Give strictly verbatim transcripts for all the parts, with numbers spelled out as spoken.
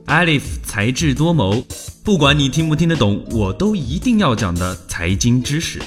Alif 才智多谋，不管你听不听得懂，我都一定要讲的财经知识。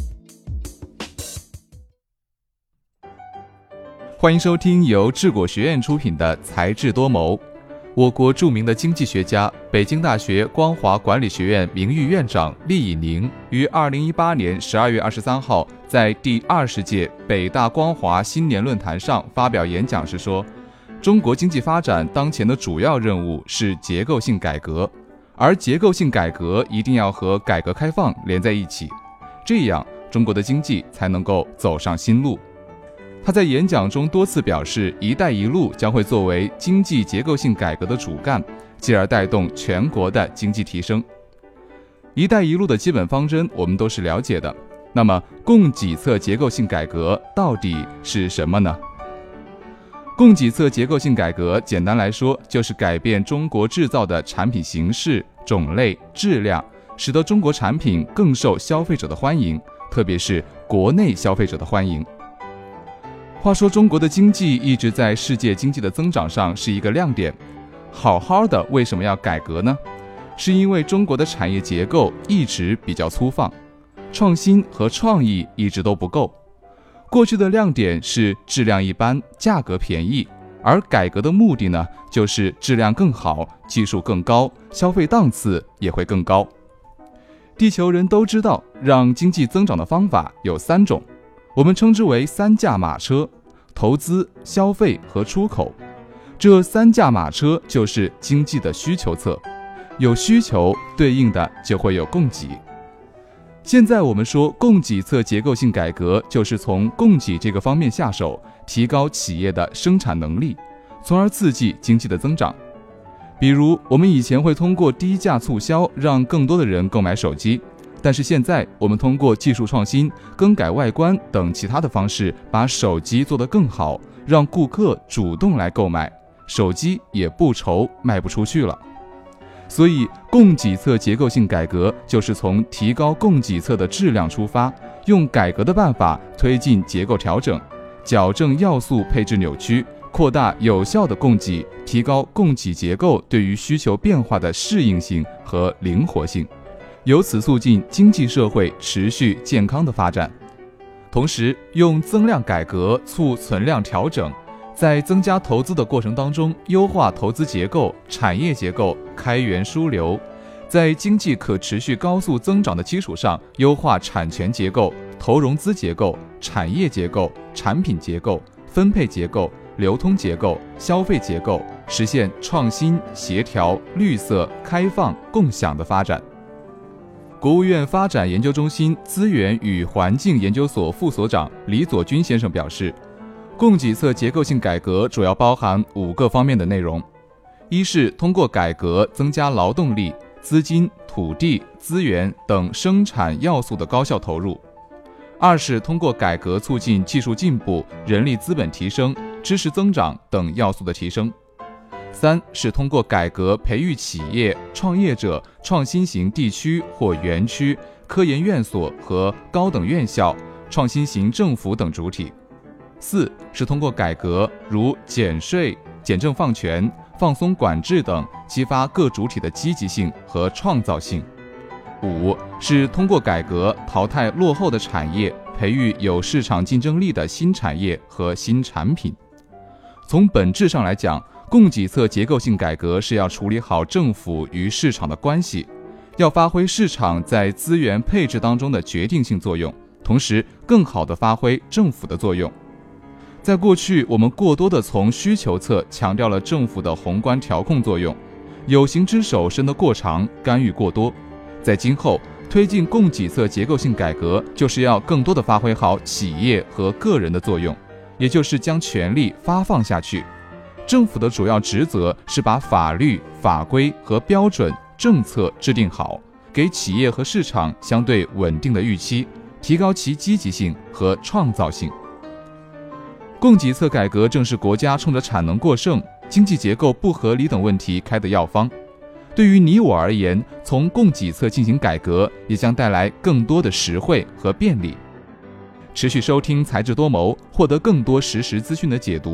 欢迎收听由智果学院出品的才智多谋。我国著名的经济学家、北京大学光华管理学院名誉院长厉以宁于二零一八年十二月二十三号在第二十届北大光华新年论坛上发表演讲时说，中国经济发展当前的主要任务是结构性改革，而结构性改革一定要和改革开放连在一起，这样中国的经济才能够走上新路。他在演讲中多次表示，一带一路将会作为经济结构性改革的主干，继而带动全国的经济提升。一带一路的基本方针我们都是了解的，那么供给侧结构性改革到底是什么呢？供给侧结构性改革简单来说，就是改变中国制造的产品形式、种类、质量，使得中国产品更受消费者的欢迎，特别是国内消费者的欢迎。话说中国的经济一直在世界经济的增长上是一个亮点，好好的为什么要改革呢？是因为中国的产业结构一直比较粗放，创新和创意一直都不够。过去的亮点是质量一般，价格便宜，而改革的目的呢，就是质量更好，技术更高，消费档次也会更高。地球人都知道，让经济增长的方法有三种，我们称之为三驾马车：投资、消费和出口。这三驾马车就是经济的需求侧，有需求，对应的就会有供给。现在我们说供给侧结构性改革，就是从供给这个方面下手，提高企业的生产能力，从而刺激经济的增长。比如我们以前会通过低价促销让更多的人购买手机，但是现在我们通过技术创新、更改外观等其他的方式，把手机做得更好，让顾客主动来购买，手机也不愁卖不出去了。所以供给侧结构性改革就是从提高供给侧的质量出发，用改革的办法推进结构调整，矫正要素配置扭曲，扩大有效的供给，提高供给结构对于需求变化的适应性和灵活性，由此促进经济社会持续健康的发展。同时用增量改革促存量调整，在增加投资的过程当中，优化投资结构、产业结构、开源输流，在经济可持续高速增长的基础上，优化产权结构、投融资结构、产业结构、产品结构、分配结构、流通结构、消费结构，实现创新、协调、绿色、开放、共享的发展。国务院发展研究中心资源与环境研究所副所长李佐军先生表示，供给侧结构性改革主要包含五个方面的内容：一是通过改革增加劳动力、资金、土地、资源等生产要素的高效投入；二是通过改革促进技术进步、人力资本提升、知识增长等要素的提升；三是通过改革培育企业、创业者、创新型地区或园区、科研院所和高等院校、创新型政府等主体；四是通过改革，如减税、简政放权、放松管制等，激发各主体的积极性和创造性；五是通过改革淘汰落后的产业，培育有市场竞争力的新产业和新产品。从本质上来讲，供给侧结构性改革是要处理好政府与市场的关系，要发挥市场在资源配置当中的决定性作用，同时更好地发挥政府的作用。在过去，我们过多地从需求侧强调了政府的宏观调控作用，有形之手伸得过长，干预过多。在今后推进供给侧结构性改革，就是要更多地发挥好企业和个人的作用，也就是将权力发放下去。政府的主要职责是把法律、法规和标准、政策制定好，给企业和市场相对稳定的预期，提高其积极性和创造性。供给侧改革正是国家冲着产能过剩、经济结构不合理等问题开的药方。对于你我而言，从供给侧进行改革，也将带来更多的实惠和便利。持续收听才智多谋，获得更多实时资讯的解读。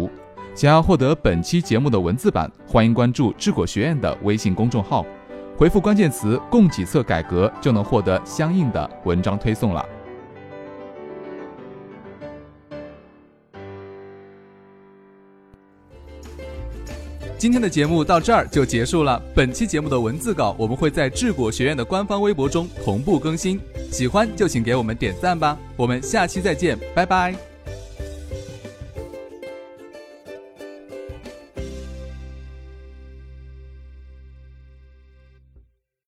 想要获得本期节目的文字版，欢迎关注智果学院的微信公众号，回复关键词供给侧改革就能获得相应的文章推送了。今天的节目到这儿就结束了，本期节目的文字稿我们会在智果学院的官方微博中同步更新，喜欢就请给我们点赞吧，我们下期再见，拜拜。